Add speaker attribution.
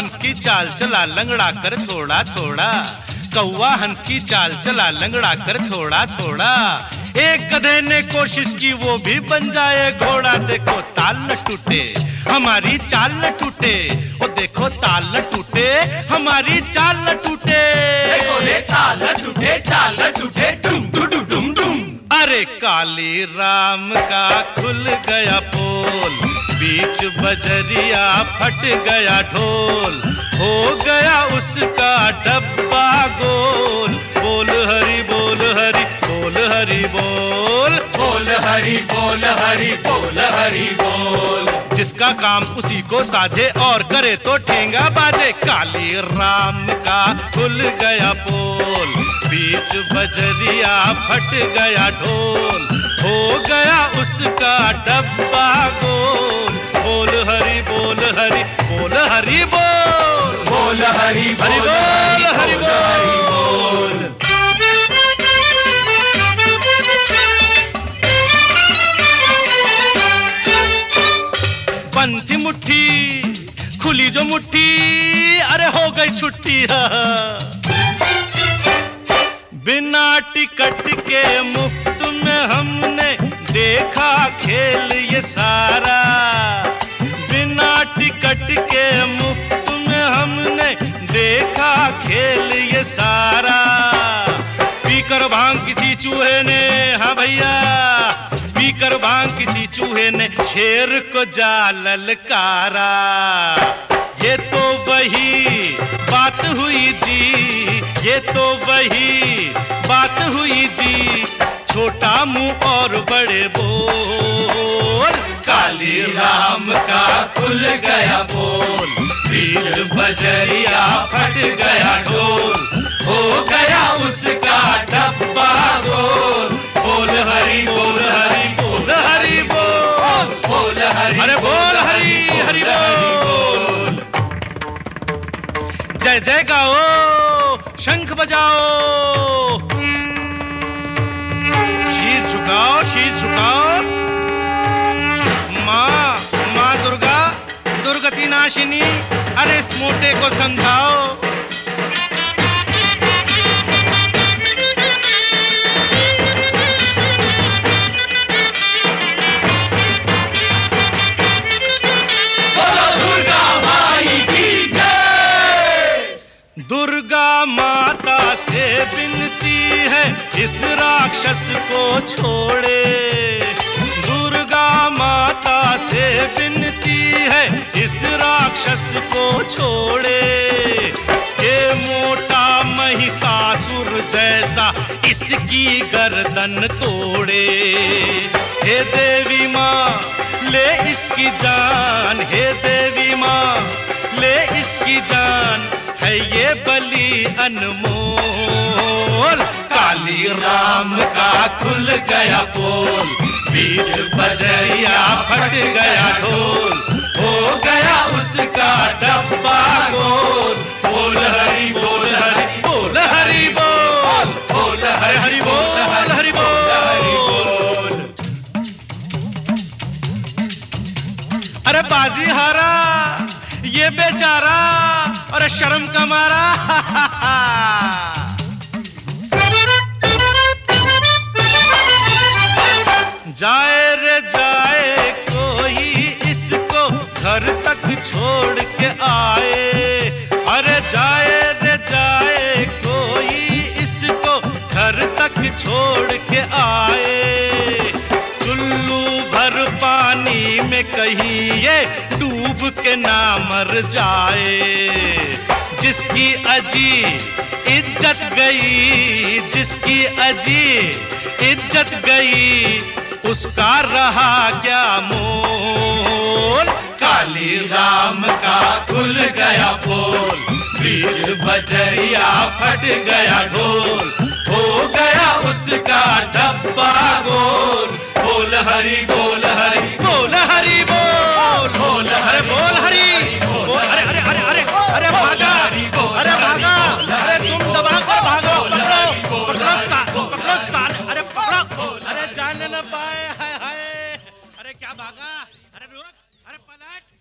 Speaker 1: हंस की चाल चला लंगड़ा कर थोड़ा थोड़ा, कौवा हंस की चाल चला लंगड़ा कर थोड़ा थोड़ा। एक गधे ने कोशिश की वो भी बन जाए घोड़ा, देखो ताल न टूटे हमारी चाल न टूटे, ओ देखो ताल न टूटे हमारी चाल न टूटे,
Speaker 2: देखो रे चाल न टूटे चाल न टूटे, डुम डुम डुम डुम।
Speaker 1: अरे काली राम का खुल गया पोल, बीच बजरिया फट गया ढोल, हो गया उसका डब्बा गोल, बोल हरि बोल हरि बोल हरि बोल,
Speaker 2: बोल हरि बोल हरि बोल हरि बोल।
Speaker 1: जिसका काम उसी को साझे और करे तो ठेंगा बाजे, काली राम का खुल गया पोल, बीच बजरिया फट गया ढोल, हो गया उसका डब्बा गोल, बोल हरि बोल हरि बोल हरि बोल,
Speaker 2: बोल हरि बोल हरि बोल।
Speaker 1: बंद थी मुट्ठी खुली जो मुट्ठी, अरे हो गई छुट्टी। बिना टिकट के मुफ्त में हमने देखा खेल ये सारा, बिना टिकट के मुफ्त में हमने देखा खेल ये सारा। पीकर भांग किसी चूहे ने, हाँ भैया पीकर भांग किसी चूहे ने शेर को जा ललकारा। ये तो वही बात हुई जी, ये तो वही बात हुई जी, छोटा मुंह और बड़े बोल,
Speaker 2: काली राम का खुल गया पोल, बीच बजरिया फट गया ढोल, हो गया उसका डब्बा गोल, बोल हरि बोल हरि बोल हरि बोल, बोल हरि
Speaker 1: अरे बोल हरि हरि बोल। जय जय गाओ शंख बजाओ, शीश झुकाओ शीश झुकाओ, माँ दुर्गा दुर्गति नाशिनी, अरे इस मोटे को समझाओ। दुर्गा माता से विनती है इस राक्षस को छोड़े, दुर्गा माता से विनती है इस राक्षस को छोड़े। ये मोटा महिषासुर जैसा इसकी गर्दन तोड़े। हे देवी माँ ले इसकी जान, हे देवी माँ ले इसकी जान, है ये बलि अनमोल। काली राम का खुल गया पोल, बीच बजरिया फट गया ढोल, हो गया उसका डब्बा गोल, बोल हरि बोल हरि बोल हरि बोल,
Speaker 2: बोल हरि
Speaker 1: बोल हरि बोल। अरे बाजी हारा ये बेचारा, अरे शर्म का मारा। जाए रे जाए कोई इसको घर तक छोड़ के आए, अरे जाए रे जाए कोई इसको घर तक छोड़ के आए। चुल्लू भर पानी में कहीं ये डूब के ना मर जाए। जिसकी अजी इज्जत गई, जिसकी अजी इज्जत गई, उसका रहा क्या मोल।
Speaker 2: काली राम का खुल गया पोल, बीच बजरिया फट गया ढोल, हो गया उसका डब्बा गोल, बोल हरि बोल हरि
Speaker 1: बोल हरि बोल,
Speaker 2: बोल हरि
Speaker 1: बोल हरि बोल। अरे अरे अरे अरे अरे भागा, अरे भागा, अरे तुम दबा कर भागो, पकड़ो पकड़ो साल, अरे पकड़ो, अरे जाने न पाए, हाय हाय, अरे क्या भागा, अरे रुक, अरे पलट।